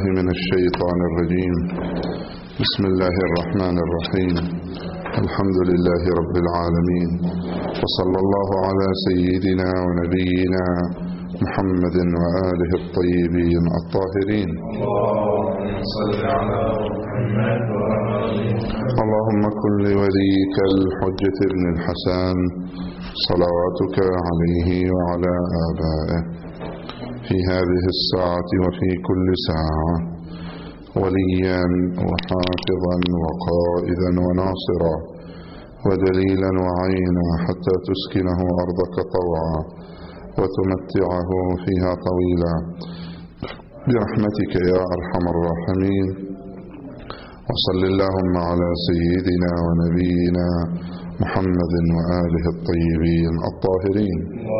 من الشيطان الرجيم. بسم الله الرحمن الرحيم. الحمد لله رب العالمين، وصلى الله على سيدنا ونبينا محمد وآله الطيبين الطاهرين. اللهم كن لوليك الحجة بن الحسن صلواتك عليه وعلى آبائه في هذه الساعة وفي كل ساعة وليا وحافظا وقائدا وناصرا ودليلا وعينا حتى تسكنه أرضك طوعا وتمتعه فيها طويلا برحمتك يا أرحم الراحمين. وصل اللهم على سيدنا ونبينا محمد وآله الطيبين الطاهرين.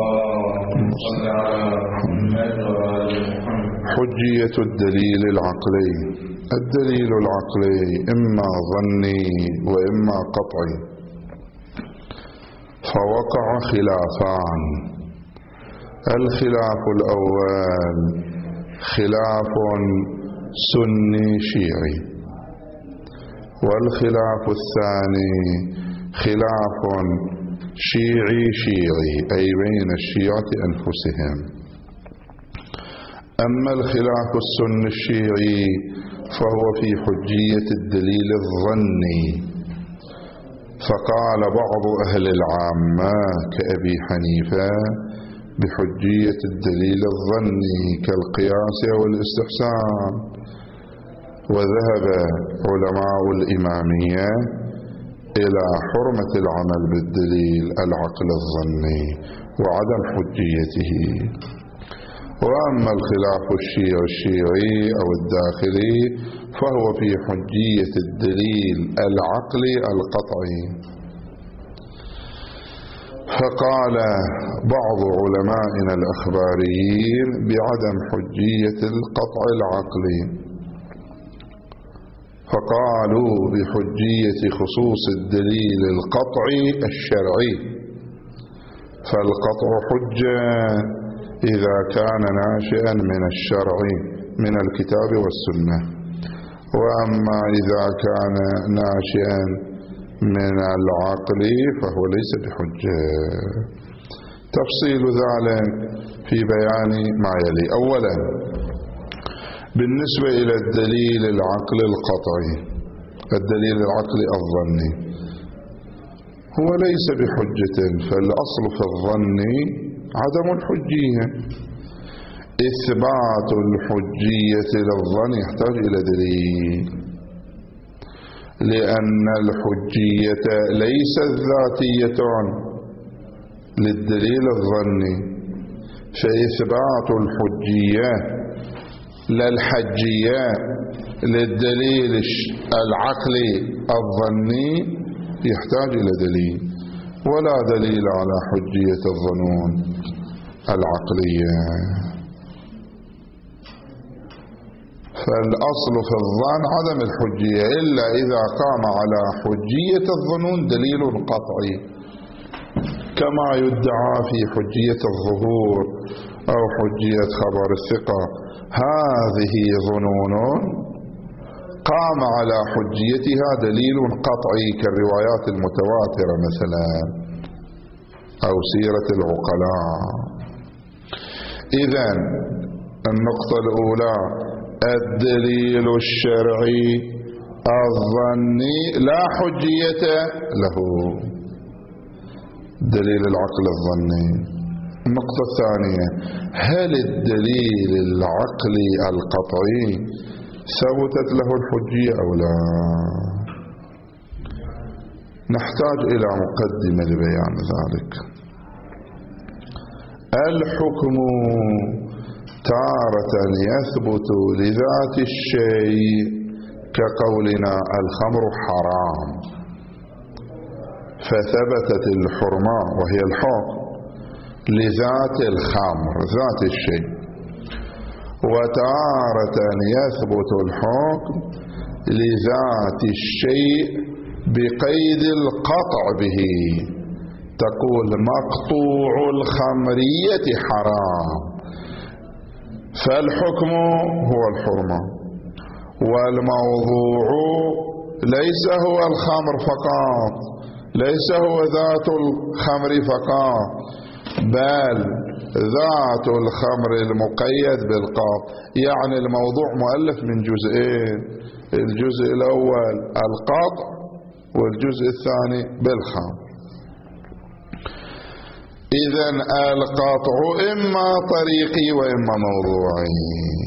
حجية الدليل العقلي. الدليل العقلي إما ظني وإما قطعي، فوقع خلافان. الخلاف الأول خلاف سني شيعي، والخلاف الثاني خلاف شيعي أي بين الشيعة أنفسهم. أما الخلاف السني الشيعي فهو في حجية الدليل الظني، فقال بعض أهل العامة كأبي حنيفة بحجية الدليل الظني كالقياس والاستحسان، وذهب علماء الإمامية إلى حرمة العمل بالدليل العقل الظني وعدم حجيته. وأما الخلاف الشيعي أو الداخلي فهو في حجية الدليل العقلي القطعي. فقال بعض علمائنا الأخباريين بعدم حجية القطع العقلي، فقالوا بحجية خصوص الدليل القطعي الشرعي، فالقطع حجة إذا كان ناشئا من الشرع من الكتاب والسنة، وأما إذا كان ناشئا من العقل فهو ليس بحجة. تفصيل ذلك في بيان ما يلي. أولا بالنسبة إلى الدليل العقل القطعي، الدليل العقلي الظني هو ليس بحجة، فالأصل في الظن عدم الحجية. إثبات الحجية للظن يحتاج إلى دليل، لأن الحجية ليست ذاتية للدليل الظني، فإثبات الحجية للحجية للدليل العقلي الظني يحتاج إلى دليل، ولا دليل على حجية الظنون العقلية. فالأصل في الظن عدم الحجية إلا إذا قام على حجية الظنون دليل قطعي، كما يدعى في حجية الظهور أو حجية خبر الثقة. هذه ظنون قام على حجيتها دليل قطعي كالروايات المتواترة مثلا أو سيرة العقلاء. إذن النقطة الأولى الدليل الشرعي الظني لا حجية له، دليل العقل الظني. النقطة الثانية هل الدليل العقلي القطعي ثبتت له الحجية أو لا؟ نحتاج إلى مقدمة لبيان ذلك. الحكم تارة يثبت لذات الشيء كقولنا الخمر حرام فثبتت الحرمة وهي الحكم لذات الخمر ذات الشيء، وتارة يثبت الحكم لذات الشيء بقيد القطع به، تقول مقطوع الخمرية حرام فالحكم هو الحرمة والموضوع ليس هو الخمر فقط، ليس هو ذات الخمر فقط، بل ذات الخمر المقيد بالقاط. يعني الموضوع مؤلف من جزئين، الجزء الأول القطع والجزء الثاني بالخمر. إذن القطع إما طريقي وإما موضوعي.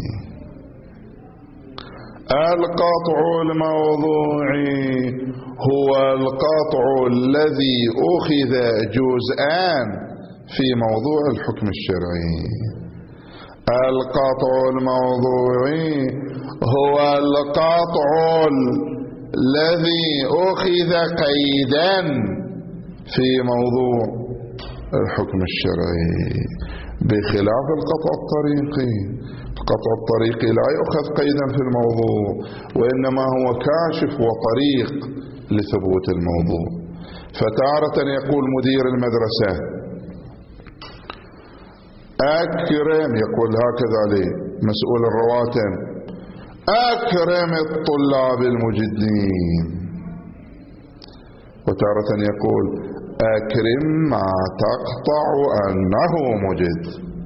القطع الموضوعي هو القطع الذي أخذ جزءان في موضوع الحكم الشرعي. القطع الموضوعي هو القطع الذي أخذ قيدا في موضوع الحكم الشرعي، بخلاف القطع الطريقي. القطع الطريقي لا يؤخذ قيدا في الموضوع، وإنما هو كاشف وطريق لثبوت الموضوع. فتارة يقول مدير المدرسة أكرم، يقول هكذا لمسؤول الرواتب، أكرم الطلاب المجدين. وتارة يقول أكرم ما تقطع أنه مجد.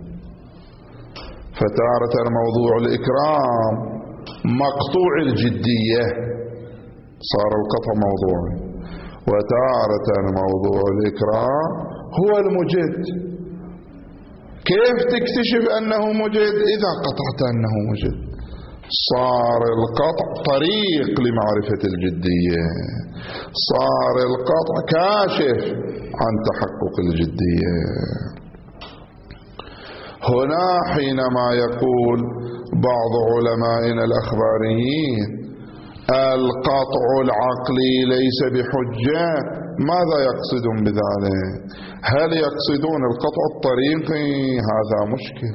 فتارة موضوع الإكرام مقطوع الجدية صار القطع موضوعي، وتارة موضوع الإكرام هو المجد. كيف تكتشف أنه مجد؟ إذا قطعت أنه مجد صار القطع طريق لمعرفة الجدية، صار القطع كاشف عن تحقق الجدية. هنا حينما يقول بعض علمائنا الأخباريين القطع العقلي ليس بحجة، ماذا يقصدون بذلك؟ هل يقصدون القطع الطريقي؟ هذا مشكل،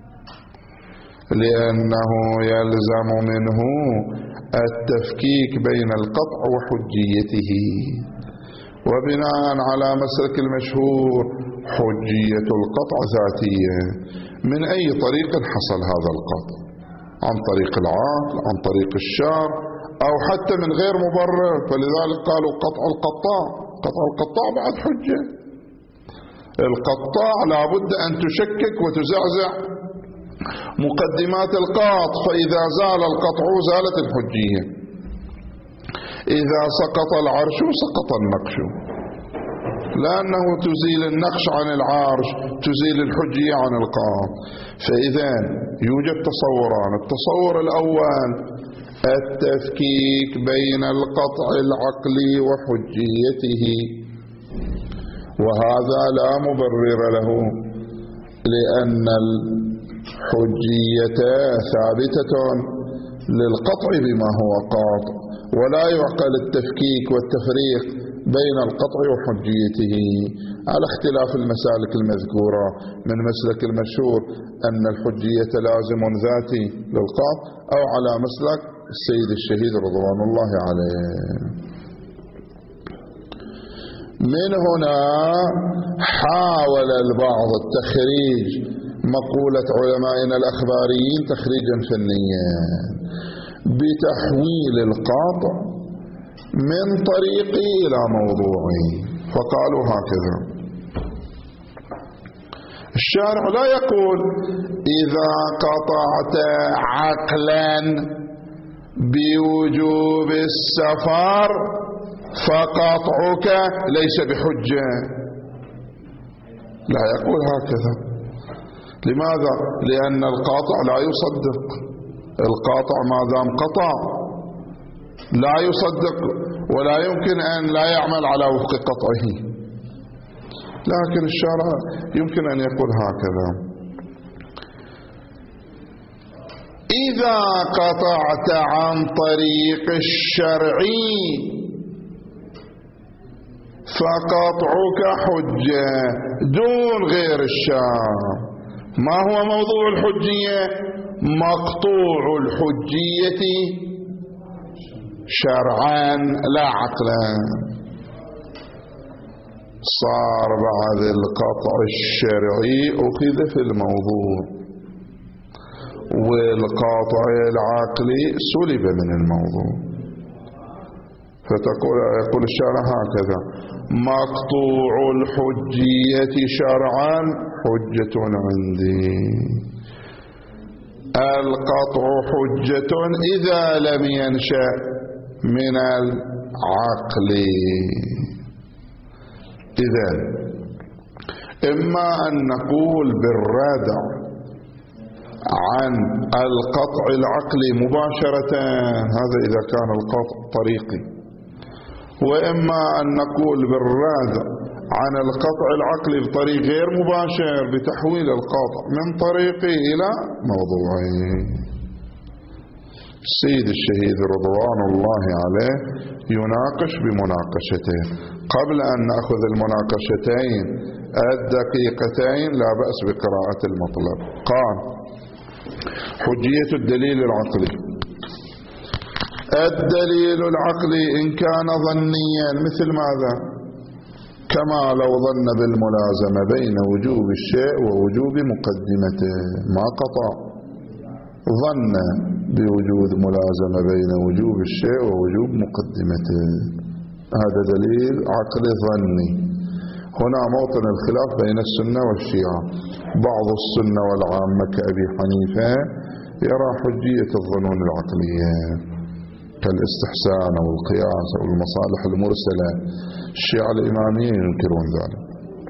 لأنه يلزم منه التفكيك بين القطع وحجيته، وبناء على مسلك المشهور حجية القطع ذاتية. من أي طريق حصل هذا القطع؟ عن طريق العقل، عن طريق الشرع، أو حتى من غير مبرر. فلذلك قالوا قطع القطاع. قطع القطاع بعد حجة. القطاع لابد أن تشكك وتزعزع مقدمات القاط، فإذا زال القطع زالت الحجية. إذا سقط العرش سقط النقش، لأنه تزيل النقش عن العرش، تزيل الحجية عن القاط. فإذا يوجد تصوران. التصور الأول التفكيك بين القطع العقلي وحجيته، وهذا لا مبرر له، لأن الحجية ثابتة للقطع بما هو قاطع، ولا يعقل التفكيك والتفريق بين القطع وحجيته، على اختلاف المسالك المذكورة. من مسلك المشهور أن الحجية لازم ذاتي للقاطع، أو على مسلك السيد الشهيد رضوان الله عليه. من هنا حاول البعض التخريج مقولة علمائنا الأخباريين تخريجا فنيا بتحويل القاطع من طريقي إلى موضوعي، فقالوا هكذا: الشارع لا يقول إذا قطعت عقلا بوجوب السفر فقطعك ليس بحجة، لا يقول هكذا. لماذا؟ لأن القاطع لا يصدق. القاطع ما دام قطع لا يصدق، ولا يمكن أن لا يعمل على وفق قطعه. لكن الشارع يمكن أن يقول هكذا: إذا قطعت عن طريق الشرعي فقطعك حجة دون غير الشرع. ما هو موضوع الحجية؟ مقطوع الحجية شرعا لا عقلا. صار بعد القطع الشرعي أخذ في الموضوع، والقاطع العقلي سلب من الموضوع. يقول الشارع هكذا: مقطوع الحجية شرعا حجة عندي. القطع حجة إذا لم ينشأ من العقل. إذن إما أن نقول بالردع عن القطع العقلي مباشرة، هذا إذا كان القطع طريقي، وإما أن نقول بالردع عن القطع العقلي بطريق غير مباشر بتحويل القطع من طريقي إلى موضوعي. السيد الشهيد رضوان الله عليه يناقش بمناقشتين. قبل أن نأخذ المناقشتين الدقيقتين لا بأس بقراءة المطلب. قال: حجية الدليل العقلي. الدليل العقلي إن كان ظنيا مثل ماذا؟ كما لو ظن بالملازمة بين وجوب الشيء ووجوب مقدمته، ما قطع، ظن بوجود ملازمة بين وجوب الشيء ووجوب مقدمته، هذا دليل عقلي ظني. هنا موطن الخلاف بين السنة والشيعة. بعض السنة والعامة كأبي حنيفة يرى حجية الظنون العقلية كالاستحسان أو القياس أو المصالح المرسلة. الشيعة الإمامية ينكرون ذلك.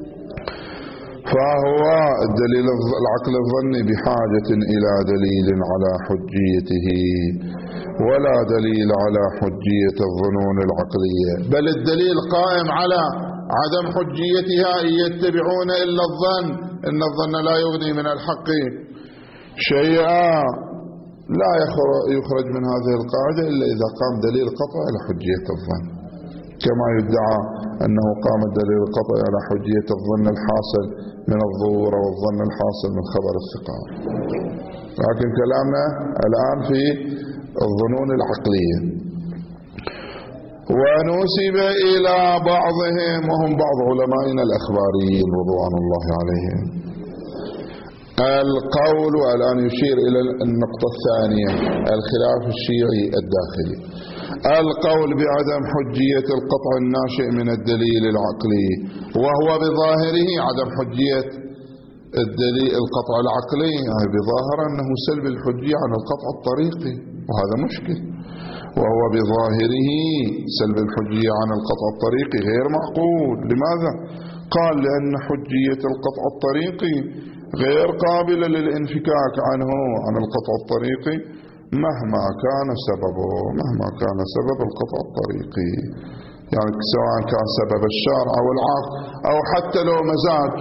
فهو الدليل العقل الظني بحاجة إلى دليل على حجيته، ولا دليل على حجية الظنون العقلية، بل الدليل قائم على عدم حجيتها. إن يتبعون إلا الظن إن الظن لا يغني من الحق شيئا. لا يخرج من هذه القاعدة إلا إذا قام دليل قطع على حجية الظن، كما يدعى أنه قام الدليل القطع على حجية الظن الحاصل من الظهور والظن الحاصل من خبر الثقات. لكن كلامنا الآن في الظنون العقلية. ونسب إلى بعضهم، وهم بعض علمائنا الأخباريين رضوان الله عليهم، القول، والآن يشير إلى النقطة الثانية، الخلاف الشيعي الداخلي، القول بعدم حجية القطع الناشئ من الدليل العقلي، وهو بظاهره عدم حجية الدليل القطع العقلي، يعني بظاهر أنه سلب الحجية عن القطع الطريقي، وهذا مشكل. وهو بظاهره سلب الحجية عن القطع الطريقي غير معقول. لماذا؟ قال: لأن حجية القطع الطريقي غير قابلة للانفكاك عنه، عن القطع الطريقي، مهما كان سببه، مهما كان سبب القطع الطريقي، يعني سواء كان سبب الشارع أو العقل، أو حتى لو مزاج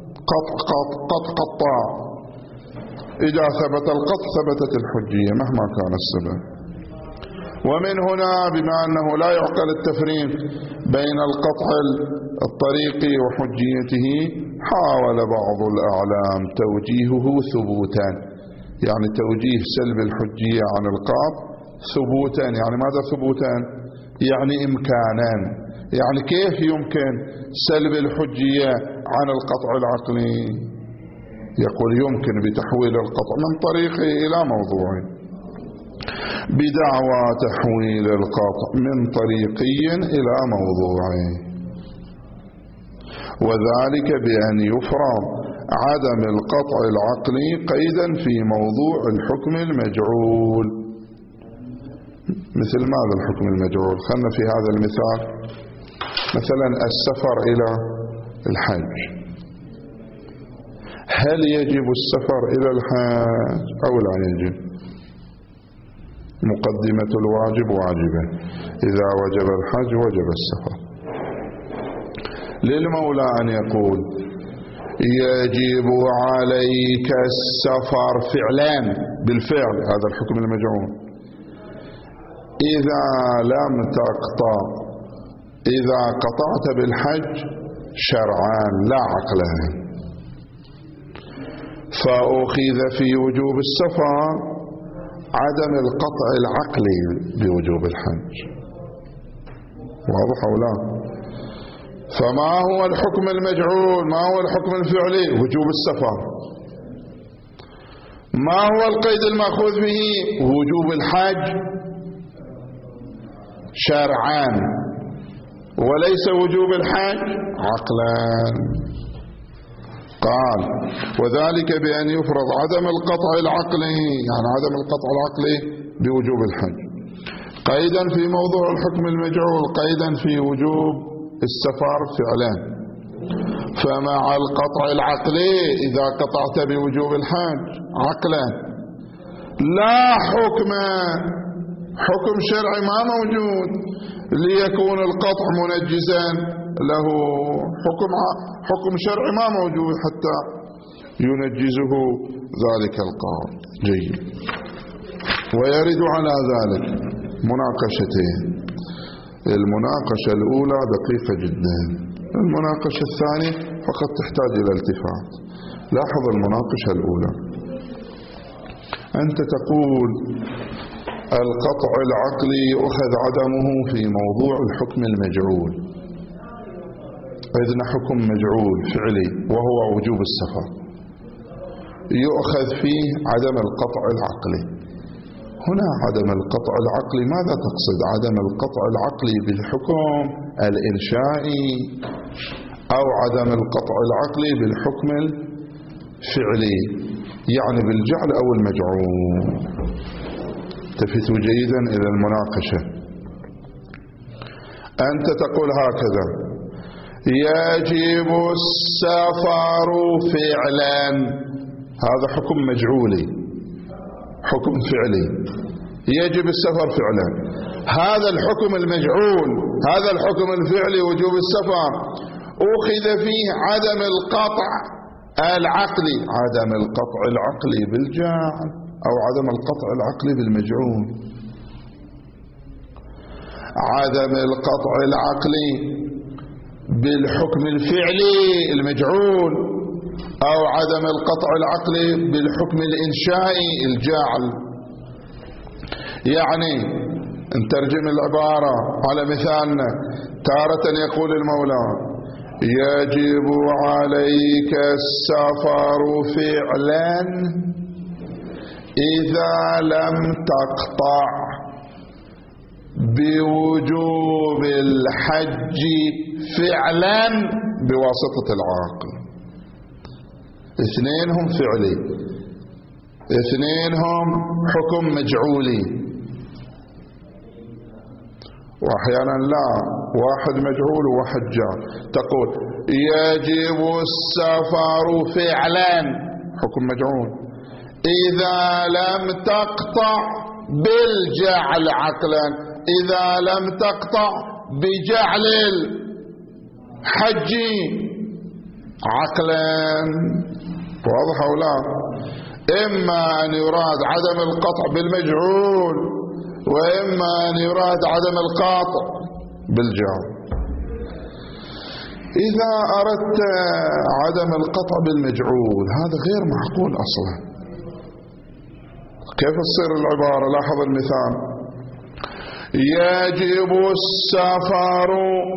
قطع، إذا ثبت القطع ثبتت الحجية مهما كان السبب. ومن هنا بما أنه لا يعقل التفريق بين القطع الطريقي وحجيته، حاول بعض الأعلام توجيهه ثبوتا، يعني توجيه سلب الحجية عن القطع ثبوتا. يعني ماذا ثبوتا؟ يعني إمكانا. يعني كيف يمكن سلب الحجية عن القطع العقلي؟ يقول: يمكن بتحويل القطع من طريقه إلى موضوعه، بدعوى تحويل القطع من طريقي إلى موضوعي، وذلك بأن يفرض عدم القطع العقلي قيدا في موضوع الحكم المجعول. مثل ماذا الحكم المجعول؟ خلنا في هذا المثال، مثلا السفر إلى الحج، هل يجب السفر إلى الحج أو لا يجب؟ مقدمة الواجب واجبة، إذا وجب الحج وجب السفر. للمولى أن يقول: يجب عليك السفر فعلا، بالفعل، هذا الحكم المجعول. إذا لم تقطع، إذا قطعت بالحج شرعا لا عقلا، فأخذ في وجوب السفر عدم القطع العقلي بوجوب الحج. واضح أو لا؟ فما هو الحكم المجعول؟ ما هو الحكم الفعلي؟ وجوب السفر. ما هو القيد المأخوذ به؟ وجوب الحج شرعا، وليس وجوب الحج عقلا. قال وذلك بأن يفرض عدم القطع العقلي، يعني عدم القطع العقلي بوجوب الحج، قيدا في موضوع الحكم المجعول، قيدا في وجوب السفر فعلا. فمع القطع العقلي إذا قطعت بوجوب الحج عقلا لا حكم شرعي ما موجود ليكون القطع منجزا له، حكم شرعي ما موجود حتى ينجزه ذلك القول. جيد. ويرد على ذلك مناقشتين. المناقشة الأولى دقيقة جدا، المناقشة الثانية فقط تحتاج إلى التفات. لاحظ المناقشة الأولى، أنت تقول القطع العقلي يؤخذ عدمه في موضوع الحكم المجعول، إذن حكم مجعول فعلي وهو وجوب السفر يؤخذ فيه عدم القطع العقلي. هنا عدم القطع العقلي ماذا تقصد؟ عدم القطع العقلي بالحكم الإنشائي أو عدم القطع العقلي بالحكم الفعلي، يعني بالجعل أو المجعول؟ التفتوا جيدا إلى المناقشة. أنت تقول هكذا: يجب السفر فعلا، هذا حكم مجعولي، حكم فعلي، يجب السفر فعلا. هذا الحكم المجعول، هذا الحكم الفعلي وجوب السفر أخذ فيه عدم القطع العقلي، عدم القطع العقلي بالجعل أو عدم القطع العقلي بالمجعول. عدم القطع العقلي بالحكم الفعلي المجعول أو عدم القطع العقلي بالحكم الإنشائي الجاعل. يعني نترجم العبارة على مثالنا، تارة يقول المولى: يجب عليك السفر فعلا إذا لم تقطع بوجوب الحج فعلا بواسطة العاقل. اثنينهم فعلي، اثنينهم حكم مجعولي، واحيانا لا، واحد مجعول وواحد جعل. تقول يجب السفر فعلا حكم مجعول إذا لم تقطع بالجعل عقلا، إذا لم تقطع بجعل الحج عقلا. واضح أو لا؟ إما أن يراد عدم القطع بالمجعول، وإما أن يراد عدم القطع بالجعل. إذا أردت عدم القطع بالمجعول هذا غير معقول أصلا. كيف تصير العبارة؟ لاحظ المثال: يجب السفر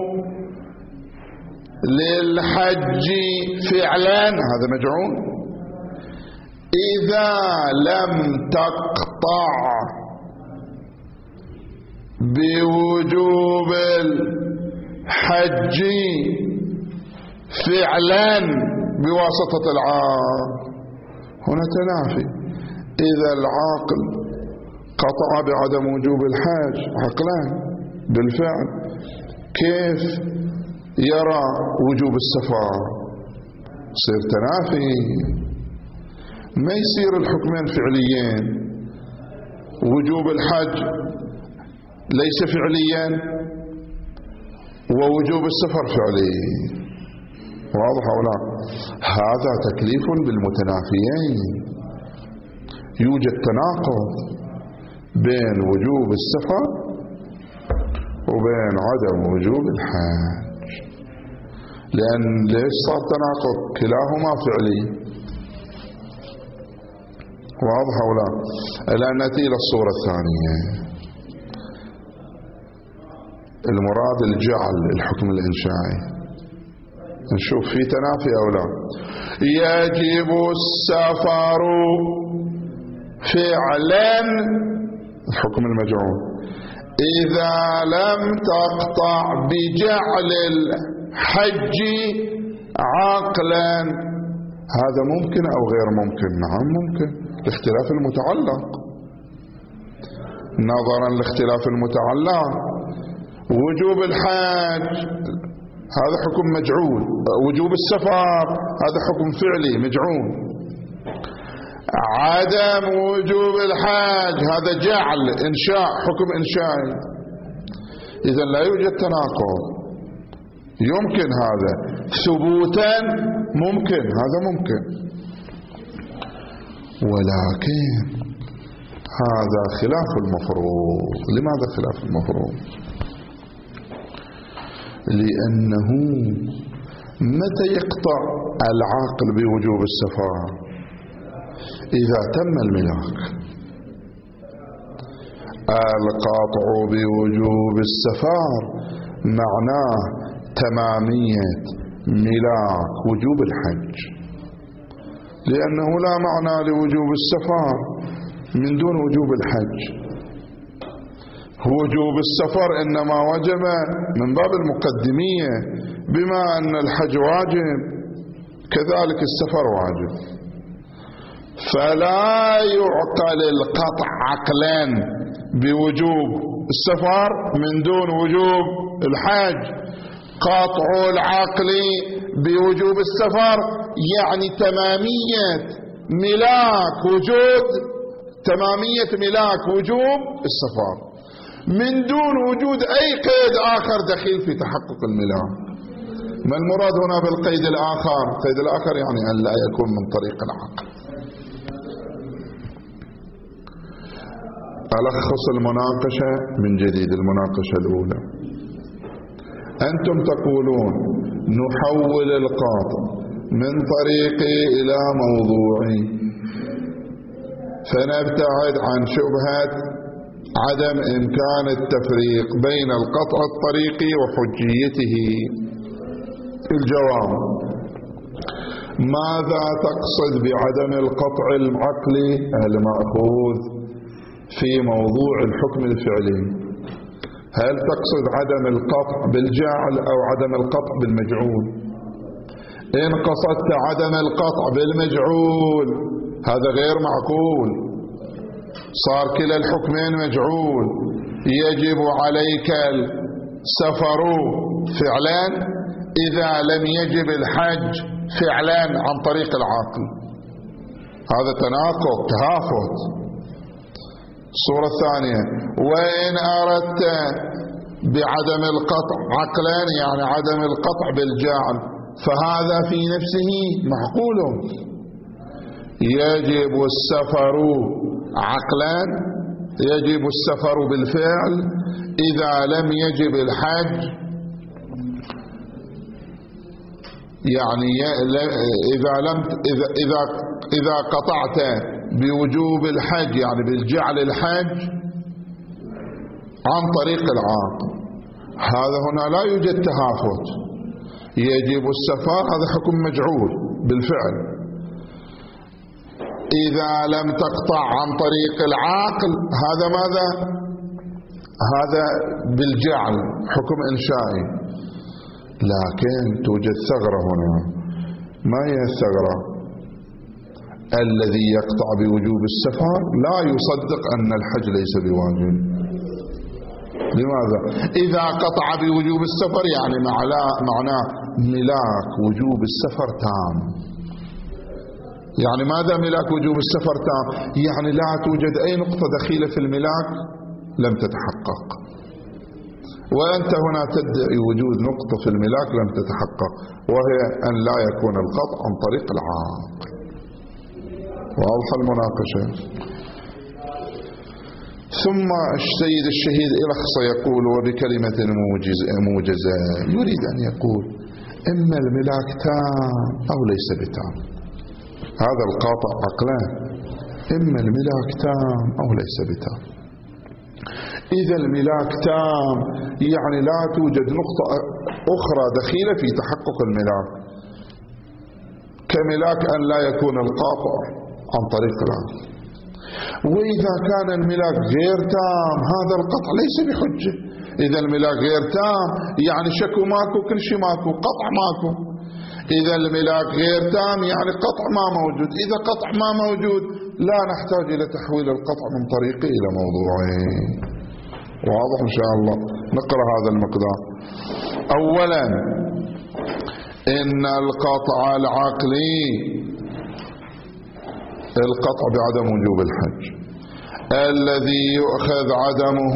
للحج فعلا، هذا مجعول، إذا لم تقطع بوجوب الحج فعلا بواسطة العاقل. هنا تنافي. إذا العاقل قطع بعدم وجوب الحج عقلا بالفعل، كيف يرى وجوب السفر؟ يصير تنافي، ما يصير الحكمين فعليين. وجوب الحج ليس فعليا ووجوب السفر فعلي. واضح أو لا؟ هذا تكليف بالمتنافيين، يوجد تناقض بين وجوب السفر وبين عدم وجوب الحج. لأن ليش صار تناقض؟ كلاهما فعلي. واضح أو لا؟ الآن نأتي إلى الصورة الثانية، المراد الجعل الحكم الإنشائي. نشوف في تنافي أو لا. يجب السفر فعلا الحكم المجعول. إذا لم تقطع بجعل الحج عقلا، هذا ممكن أو غير ممكن؟ نعم ممكن، الاختلاف المتعلق. نظرا لاختلاف المتعلق، وجوب الحج هذا حكم مجعول، وجوب السفر هذا حكم فعلي مجعول، عدم وجوب الحج هذا جعل إنشاء حكم إنشائي. إذن لا يوجد تناقض، يمكن هذا ثبوتا، ممكن هذا ممكن، ولكن هذا خلاف المفروض. لماذا خلاف المفروض؟ لأنه متى يقطع العاقل بوجوب السفر؟ إذا تم الملاك. القطع بوجوب السفر معناه تمامية ملاك وجوب الحج، لأنه لا معنى لوجوب السفر من دون وجوب الحج. وجوب السفر إنما وجب من باب المقدمية، بما أن الحج واجب كذلك السفر واجب، فلا يعقل القطع عقلا بوجوب السفر من دون وجوب الحج. قطع العقل بوجوب السفر يعني تمامية ملاك وجود، تمامية ملاك وجوب السفر من دون وجود أي قيد آخر دخيل في تحقق الملاك. ما المراد هنا بالقيد الآخر؟ القيد الآخر يعني أن لا يكون من طريق العقل. ألخص المناقشة من جديد. المناقشة الأولى، أنتم تقولون نحول القاطع من طريقي إلى موضوعي، فنبتعد عن شبهة عدم إمكان التفريق بين القطع الطريقي وحجيته. الجواب: ماذا تقصد بعدم القطع العقلي المأخوذ في موضوع الحكم الفعلي؟ هل تقصد عدم القطع بالجعل أو عدم القطع بالمجعول؟ إن قصدت عدم القطع بالمجعول هذا غير معقول، صار كلا الحكمين مجعول. يجب عليك السفر فعلا إذا لم يجب الحج فعلا عن طريق العقل. هذا تناقض، تهافت. الصورة الثانية: وإن أردت بعدم القطع عقلا يعني عدم القطع بالجعل، فهذا في نفسه معقول. يجب السفر عقلا، يجب السفر بالفعل إذا لم يجب الحج، يعني إذا قطعت بوجوب الحج يعني بالجعل الحج عن طريق العاقل، هذا هنا لا يوجد تهافت. يجب السفر هذا حكم مجعول بالفعل. إذا لم تقطع عن طريق العاقل هذا ماذا؟ هذا بالجعل حكم إنشائي. لكن توجد ثغرة هنا. ما هي الثغرة؟ الذي يقطع بوجوب السفر لا يصدق أن الحج ليس بواجب. لماذا؟ إذا قطع بوجوب السفر يعني معناه ملاك وجوب السفر تام. يعني ماذا ملاك وجوب السفر تام؟ يعني لا توجد أي نقطة دخيلة في الملاك لم تتحقق، وأنت هنا تدعي وجود نقطة في الملاك لم تتحقق، وهي أن لا يكون القطع عن طريق العاقل. واضح المناقشة. ثم السيد الشهيد إلخص يقول وبكلمة موجزة، يريد أن يقول إما الملاك تام أو ليس بتام. هذا القاطع عقلان، إما الملاك تام أو ليس بتام. إذا الملاك تام يعني لا توجد نقطة أخرى دخيلة في تحقق الملاك، كملاك أن لا يكون القاطع عن طريق العقل. وإذا كان الملاك غير تام هذا القطع ليس بحجة. إذا الملاك غير تام يعني شكو ماكو، كل شيء ماكو، قطع ماكو. إذا الملاك غير تام يعني قطع ما موجود. إذا قطع ما موجود لا نحتاج إلى تحويل القطع من طريقه إلى موضوعه. واضح إن شاء الله. نقرأ هذا المقدار. أولا إن القطع العقلي القطع بعدم وجوب الحج الذي يؤخذ عدمه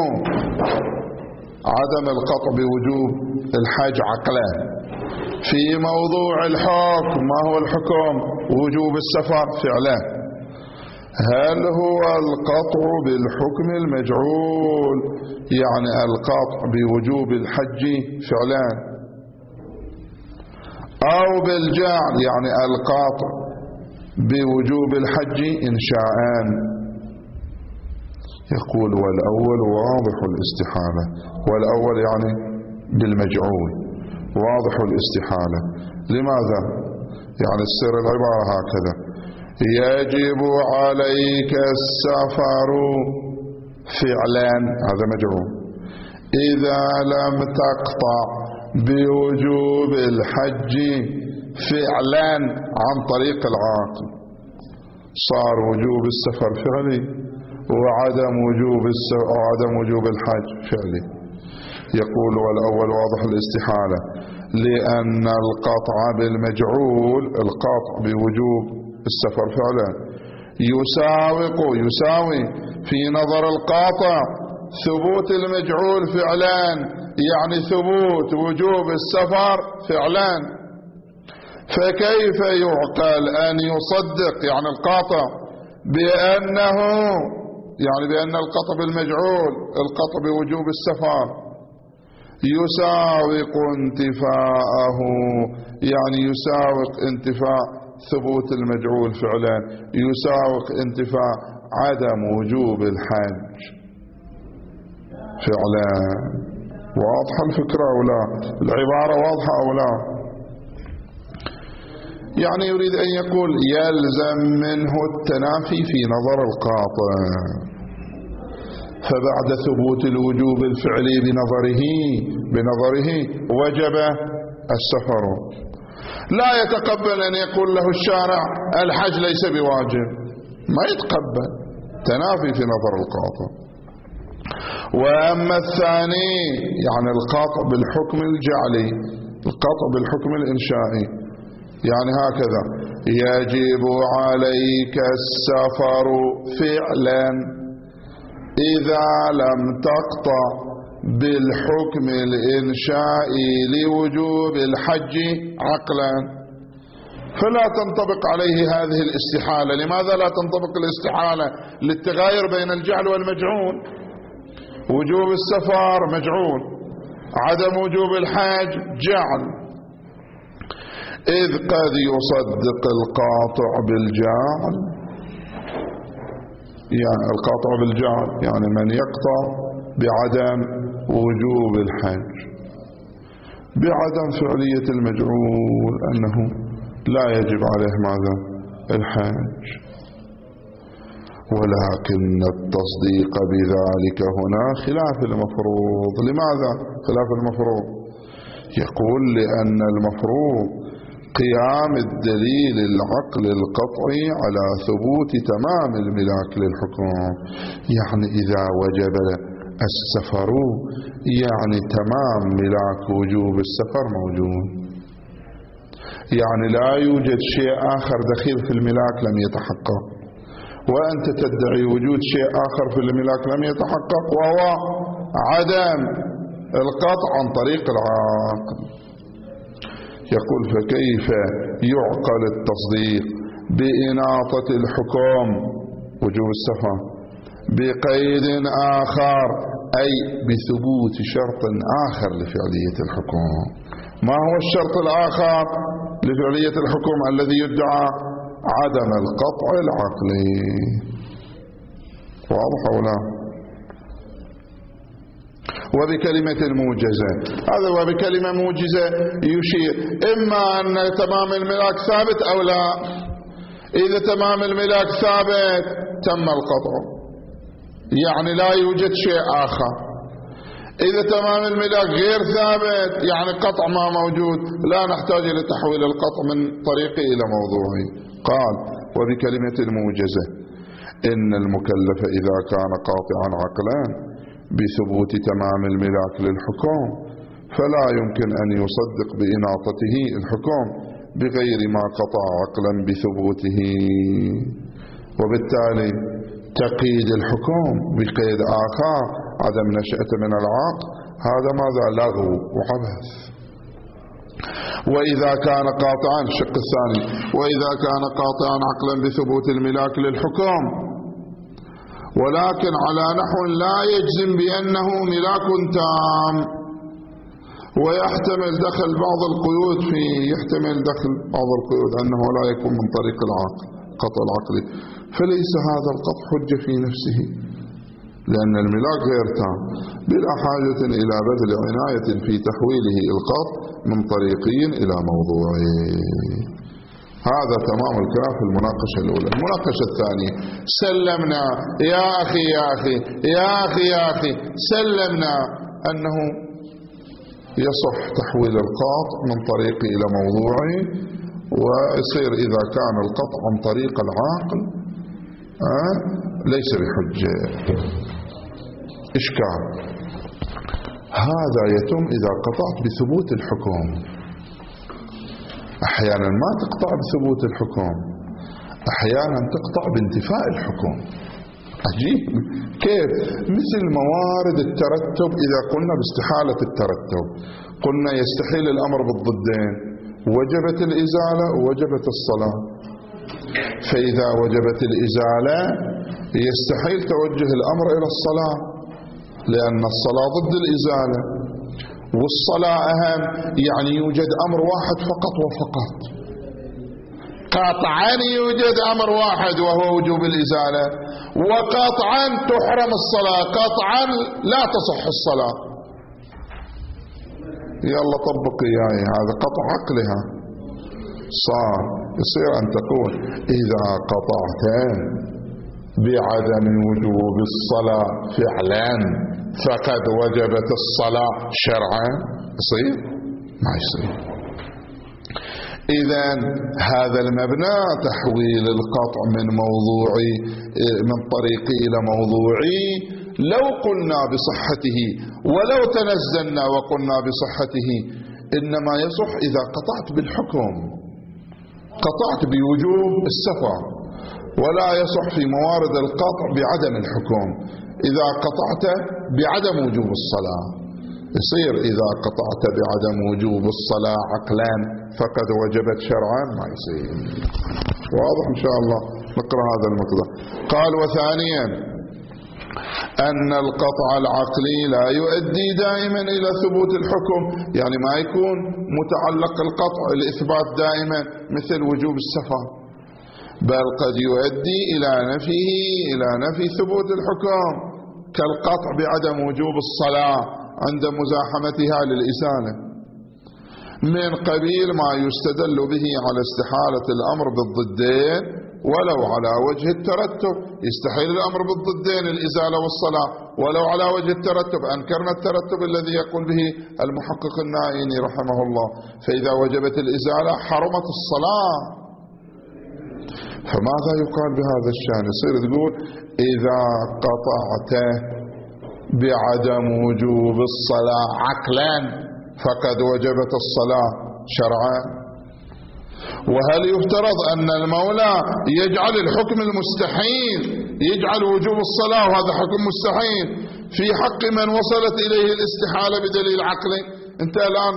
عدم القطع بوجوب الحج عقلا في موضوع الحكم. ما هو الحكم؟ وجوب السفر فعلا. هل هو القطع بالحكم المجعول يعني القطع بوجوب الحج فعلا، أو بالجعل يعني القطع بوجوب الحج إنشاءً؟ يقول والأول واضح الاستحالة. والأول يعني بالمجعول واضح الاستحالة. لماذا؟ يعني السر العبارة هكذا: يجب عليك السفر فعلا، هذا مجعول، إذا لم تقطع بوجوب الحج فعلا عن طريق العاقل، صار وجوب السفر فعلي وعدم وجوب الحج فعلي. يقول والأول واضح الاستحالة لأن القطع بالمجعول القطع بوجوب السفر فعلا يساوي في نظر القاطع ثبوت المجعول فعلا، يعني ثبوت وجوب السفر فعلا. فكيف يعقل أن يصدق يعني القاطع بأنه يعني بأن القطع بالمجعول القطع بوجوب السفر يساوق انتفاءه، يعني يساوق انتفاء ثبوت المجعول فعلا يساوق انتفاء عدم وجوب الحج فعلا. واضحة الفكرة أو لا؟ العبارة واضحة أو لا؟ يعني يريد أن يقول يلزم منه التنافي في نظر القاطع، فبعد ثبوت الوجوب الفعلي بنظره وجب السفر. لا يتقبل أن يقول له الشارع الحج ليس بواجب، ما يتقبل، تنافي في نظر القاطع. وأما الثاني يعني القطع بالحكم الجعلي القطع بالحكم الإنشائي، يعني هكذا: يجب عليك السفر فعلا إذا لم تقطع بالحكم الإنشائي لوجوب الحج عقلا، فلا تنطبق عليه هذه الاستحالة. لماذا لا تنطبق الاستحالة؟ للتغاير بين الجعل والمجعول. وجوب السفر مجعول، عدم وجوب الحج جعل. إذ قد يصدق القاطع بالجعل، يعني القاطع بالجعل يعني من يقطع بعدم وجوب الحج بعدم فعلية المجعول أنه لا يجب عليه ماذا؟ الحج. ولكن التصديق بذلك هنا خلاف المفروض. لماذا خلاف المفروض؟ يقول لأن المفروض قيام الدليل العقل القطعي على ثبوت تمام الملاك للحكم، يعني إذا وجب السفر يعني تمام ملاك وجوب السفر موجود، يعني لا يوجد شيء آخر دخيل في الملاك لم يتحقق، وأنت تدعي وجود شيء آخر في الملاك لم يتحقق وهو عدم القطع عن طريق العقل. يقول فكيف يعقل التصديق بإناطة الحكم وجوب السفر بقيد آخر أي بثبوت شرط آخر لفعلية الحكم؟ ما هو الشرط الآخر لفعلية الحكم الذي يدعى؟ عدم القطع العقلي. واضح أو لا؟ وبكلمة موجزة، هذا وبكلمة موجزة يشير إما أن تمام الملاك ثابت أو لا. إذا تمام الملاك ثابت تم القطع، يعني لا يوجد شيء آخر. إذا تمام الملاك غير ثابت يعني قطع ما موجود، لا نحتاج إلى تحويل القطع من طريقي إلى موضوعي. قال وبكلمة موجزة إن المكلف إذا كان قاطعا عقلا بثبوت تمام الملاك للحكم فلا يمكن أن يصدق بإناطته الحكم بغير ما قطع عقلا بثبوته، وبالتالي تقييد الحكم بقيد آخر عدم نشأة من العقل هذا ماذا؟ لغو وعبث. وإذا كان قاطعا الشق الثاني وإذا كان قاطعا عقلا بثبوت الملاك للحكم ولكن على نحو لا يجزم بأنه ملاك تام ويحتمل دخل بعض القيود فيه، يحتمل دخل بعض القيود أنه لا يكون من طريق العقل قطع العقل، فليس هذا القطع حجة في نفسه لأن الملاك غير تام بلا حاجة إلى بذل عناية في تحويله القطع من طريقي إلى موضوعي. هذا تمام الكلام في المناقشة الأولى. المناقشة الثانية سلمنا يا أخي يا أخي يا أخي يا أخي سلمنا أنه يصح تحويل القطع من طريقي إلى موضوعي ويصير إذا كان القطع عن طريق العاقل ليس بحجة. إشكال هذا يتم إذا قطعت بثبوت الحكم، أحيانا ما تقطع بثبوت الحكم، أحيانا تقطع بانتفاء الحكم. عجيب كيف؟ مثل موارد الترتب إذا قلنا باستحالة الترتب قلنا يستحيل الأمر بالضدين، وجبت الإزالة ووجبت الصلاة، فإذا وجبت الإزالة يستحيل توجه الأمر إلى الصلاة لأن الصلاة ضد الإزالة، والصلاة أهم، يعني يوجد أمر واحد فقط وفقط، قطعا يوجد أمر واحد وهو وجوب الإزالة، وقطعا تحرم الصلاة، قطعا لا تصح الصلاة. يلا طبق إياي هذا قطع عقلها صار. يصير أن تقول إذا قطعت بعدم وجوب الصلاة فعلا فقد وجبت الصلاة شرعا، يصير؟ ما يصير. إذن هذا المبنى تحويل القطع من موضوعي من طريقي إلى موضوعي لو قلنا بصحته ولو تنزلنا وقلنا بصحته إنما يصح إذا قطعت بالحكم، قطعت بوجوب السفر، ولا يصح في موارد القطع بعدم الحكم. إذا قطعت بعدم وجوب الصلاة يصير إذا قطعت بعدم وجوب الصلاة عقلا فقد وجبت شرعا، ما يصير. واضح إن شاء الله؟ نقرأ هذا المقدار. قال وثانيا أن القطع العقلي لا يؤدي دائما إلى ثبوت الحكم، يعني ما يكون متعلق القطع الإثبات دائما مثل وجوب السفر، بل قد يؤدي إلى نفيه إلى نفي ثبوت الحكم كالقطع بعدم وجوب الصلاة عند مزاحمتها للإزالة من قبيل ما يستدل به على استحالة الأمر بالضدين ولو على وجه الترتب. يستحيل الأمر بالضدين الإزالة والصلاة ولو على وجه الترتب، أنكرنا الترتب الذي يقول به المحقق النائيني رحمه الله، فإذا وجبت الإزالة حرمت الصلاة. فماذا يقال بهذا الشأن؟ يصير تقول إذا قطعت بعدم وجوب الصلاة عقلا فقد وجبت الصلاة شرعا. وهل يفترض أن المولى يجعل الحكم المستحيل، يجعل وجوب الصلاة وهذا حكم مستحيل في حق من وصلت إليه الاستحالة بدليل عقلي؟ انت الآن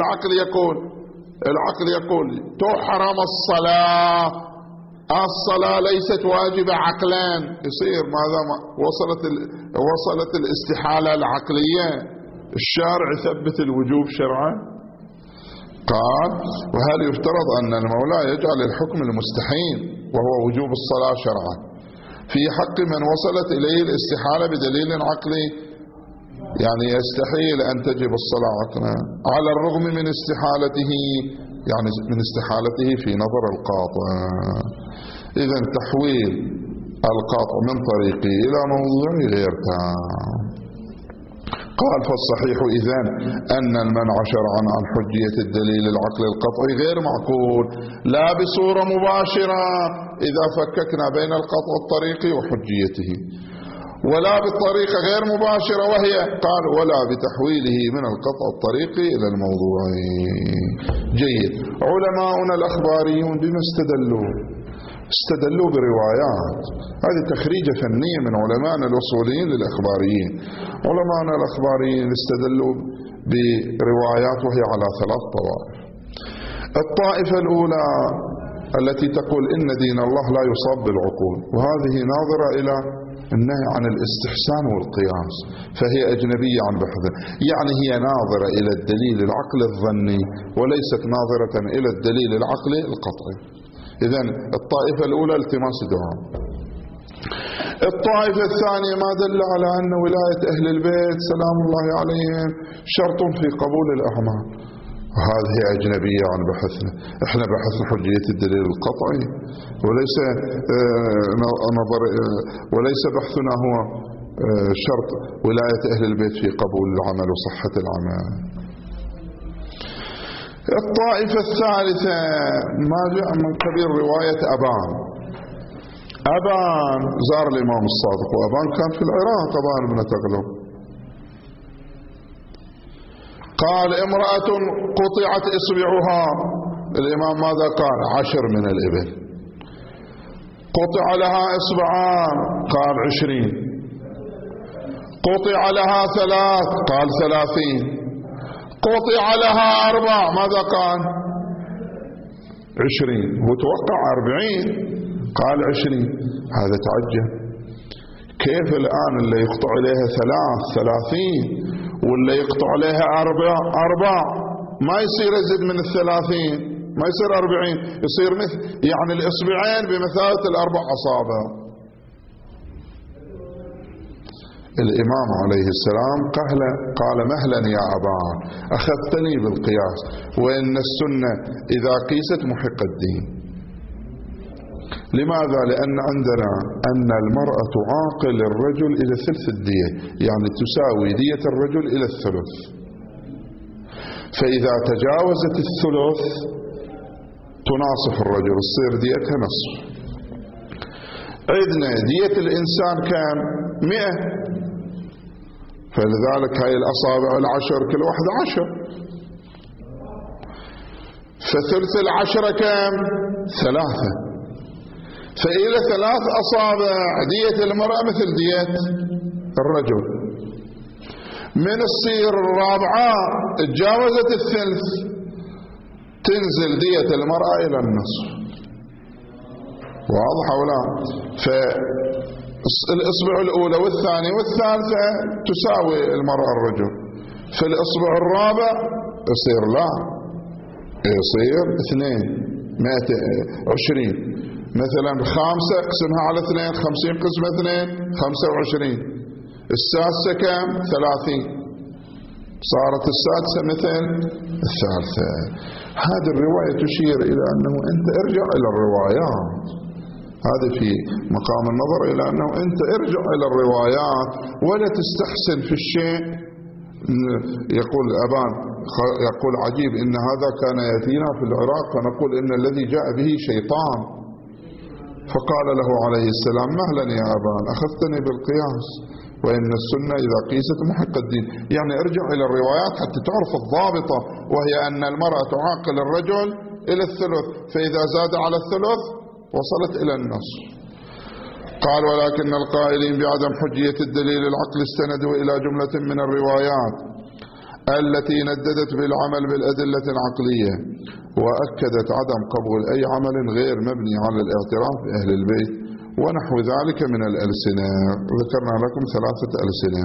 العقل يقول تحرم الصلاة، الصلاة ليست واجبة عقلا، يصير ماذا وصلت الاستحالة العقلية، الشارع يثبت الوجوب شرعا. قال وهل يفترض أن المولى يجعل الحكم المستحيل وهو وجوب الصلاة شرعا في حق من وصلت إليه الاستحالة بدليل عقلي، يعني يستحيل أن تجب الصلاة عقلا على الرغم من استحالته، يعني من استحالته في نظر القاطع. إذن تحويل القطع من طريقي إلى موضوعي غير تام. قال فالصحيح إذن أن المنع شرعا عن حجية الدليل العقلي القطعي غير معقول، لا بصورة مباشرة إذا فككنا بين القطع الطريقي وحجيته، ولا بالطريقة غير مباشرة وهي قال ولا بتحويله من القطع الطريقي إلى الموضوعي. جيد. علماؤنا الأخباريون بما استدلوا بروايات. هذه تخريجة فنية من علماءنا الأصوليين للأخباريين. علماءنا الأخباريين استدلوا بروايات وهي على 3 طوائف. الطائفة الأولى التي تقول إن دين الله لا يصاب بالعقول، وهذه ناظرة إلى النهي عن الاستحسان والقياس، فهي أجنبية عن بحثه، يعني هي ناظرة إلى الدليل العقلي الظني وليست ناظرة إلى الدليل العقلي القطعي. إذن الطائفة الأولى التماس دعاء. الطائفة الثانية ما دل على أن ولاية أهل البيت سلام الله عليهم شرط في قبول الأعمال، وهذه أجنبية عن بحثنا. احنا بحثنا حجية الدليل القطعي وليس بحثنا هو شرط ولاية أهل البيت في قبول العمل وصحة العمل. الطائفة الثالثة ما جاء من قبيل رواية أبان زار الإمام الصادق، وأبان كان في العراق، أبان بن تغلب. قال امرأة قطعت إصبعها، الإمام ماذا قال؟ 10 من الإبل. قطع لها إصبعان، قال 20. قطع لها 3، قال 30. قطع لها 4، ماذا قال؟ 20. هو توقع 40، قال 20. هذا تعجب، كيف الآن اللي يقطع عليها 30 واللي يقطع عليها 4 ما يصير يزيد من 30، ما يصير 40، يصير مثل يعني الإصبعين بمثابة 4 أصابع. الإمام عليه السلام قال مهلا يا أبان، أخذتني بالقياس، وإن السنة إذا قيست محق الدين. لماذا؟ لأن عندنا أن المرأة تعاقل الرجل إلى ثلث الدية، يعني تساوي دية الرجل إلى الثلث، فإذا تجاوزت الثلث تناصف الرجل، تصير ديتها نصف. عندنا دية الإنسان كم؟ 100، فلذلك هاي الأصابع 10 كل واحدة 10، فثلث 10 كم؟ 3، فإلى 3 أصابع دية المرأة مثل دية الرجل. من الصير الرابعة تجاوزت الثلث تنزل دية المرأة إلى النصف. واضح ولا؟ فالإصبع الأولى والثانية والثالثة تساوي المرأة الرجل، في الإصبع الرابع يصير لا، يصير 2 120. مثلا 5 اقسمها على 2، 50 قسمة 2 25. السادسة كم؟ 30، صارت السادسة مثل الثالثة. هذه الرواية تشير إلى أنه أنت ارجع إلى الروايات، هذا في مقام النظر إلى أنه أنت ارجع إلى الروايات ولا تستحسن في الشيء. يقول أبان، يقول عجيب إن هذا كان يأتينا في العراق فنقول إن الذي جاء به شيطان، فقال له عليه السلام مهلا يا أبان، أخذتني بالقياس، وإن السنة إذا قيست محق الدين. يعني ارجع إلى الروايات حتى تعرف الضابطة، وهي أن المرأة تعاقل الرجل إلى الثلث، فإذا زاد على الثلث وصلت إلى النصف. قال ولكن القائلين بعدم حجية الدليل العقل استندوا إلى جملة من الروايات التي نددت بالعمل بالأدلة العقلية، وأكدت عدم قبول أي عمل غير مبني على الاعتراف بأهل البيت ونحو ذلك من الألسنة. ذكرنا لكم 3 ألسنة.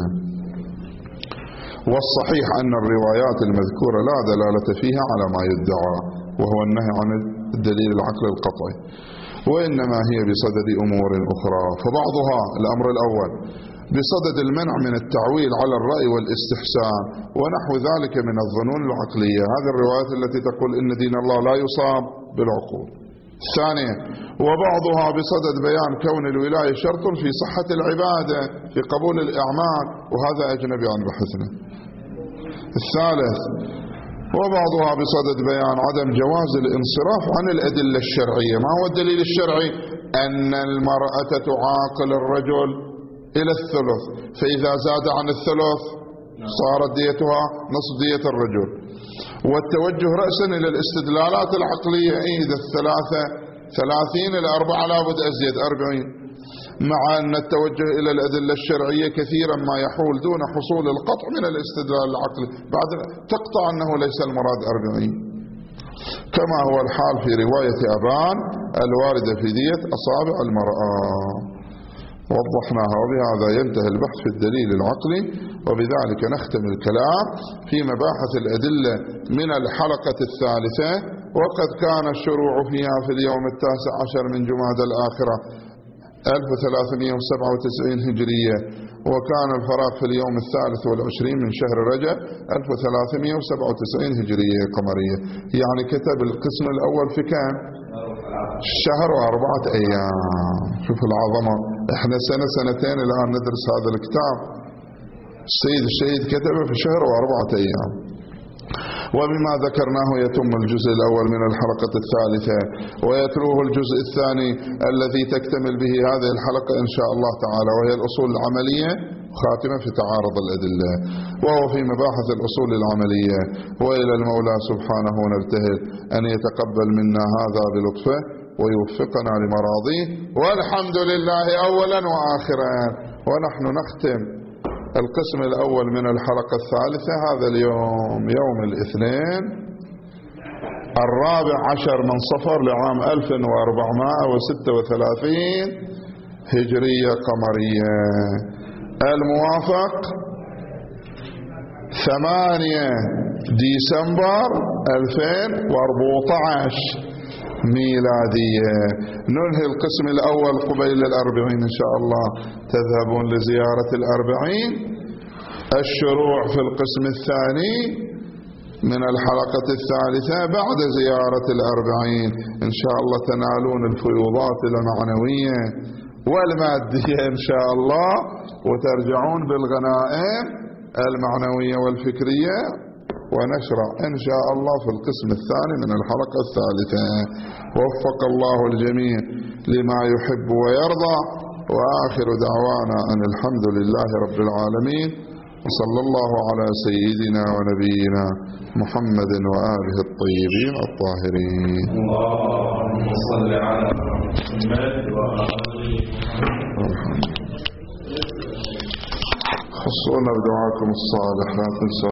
والصحيح أن الروايات المذكورة لا دلالة فيها على ما يدعى، وهو النهي عن الدليل العقل القطعي، وإنما هي بصدد أمور أخرى. فبعضها الأمر الأول بصدد المنع من التعويل على الرأي والاستحسان ونحو ذلك من الظنون العقلية، هذه الروايات التي تقول إن دين الله لا يصاب بالعقول. ثانيا وبعضها بصدد بيان كون الولاية شرط في صحة العبادة في قبول الأعمال، وهذا أجنبي عن بحثنا. الثالث وبعضها بصدد بيان عدم جواز الانصراف عن الأدلة الشرعية. ما هو الدليل الشرعي؟ أن المرأة تعاقل الرجل إلى الثلث، فإذا زاد عن الثلث صارت ديتها نصف دية الرجل. والتوجه رأسا إلى الاستدلالات العقلية، إذا 30 إلى 4 لابد أزيد 40، مع أن التوجه إلى الأدلة الشرعية كثيرا ما يحول دون حصول القطع من الاستدلال العقلي، بعد تقطع أنه ليس المراد 40، كما هو الحال في رواية أبان الواردة في دية أصابع المرأة. وضحناها، وبهذا ينتهي البحث في الدليل العقلي، وبذلك نختم الكلام في مباحث الأدلة من الحلقة الثالثة. وقد كان الشروع فيها في اليوم 19 من جمادى الآخرة 1397 هجرية، وكان الفراغ في اليوم 23 من شهر رجب 1397 هجرية قمرية. يعني كتب القسم الأول في كم؟ شهر و4 أيام. شوف العظمة، احنا سنتين الآن ندرس هذا الكتاب، السيد كتبه في شهر و4 أيام. وبما ذكرناه يتم الجزء الأول من الحلقة الثالثة، ويتلوه الجزء الثاني الذي تكتمل به هذه الحلقة إن شاء الله تعالى، وهي الأصول العملية خاتمة في تعارض الأدلة، وهو في مباحث الأصول العملية. وإلى المولى سبحانه نبتهل أن يتقبل منا هذا بلطفه ويوفقنا لمراضيه، والحمد لله أولا وآخرا. ونحن نختم القسم الأول من الحلقة الثالثة هذا اليوم، يوم الاثنين 14 من صفر لعام 1436 هجرية قمرية، الموافق 8 ديسمبر 2014 ميلادية. ننهي القسم الأول قبيل 40 إن شاء الله، تذهبون لزيارة 40. الشروع في القسم الثاني من الحلقة الثالثة بعد زيارة 40 إن شاء الله، تنالون الفيوضات المعنوية والمادية إن شاء الله، وترجعون بالغنائم المعنوية والفكرية، ونشرع إن شاء الله في القسم الثاني من الحلقة الثالثة. وفق الله الجميع لما يحب ويرضى، وآخر دعوانا أن الحمد لله رب العالمين، وصلى الله على سيدنا ونبينا محمد وآله الطيبين الطاهرين. اللهم صل على محمد وآله خصونا بدعاكم الصالح، لا تنسوا.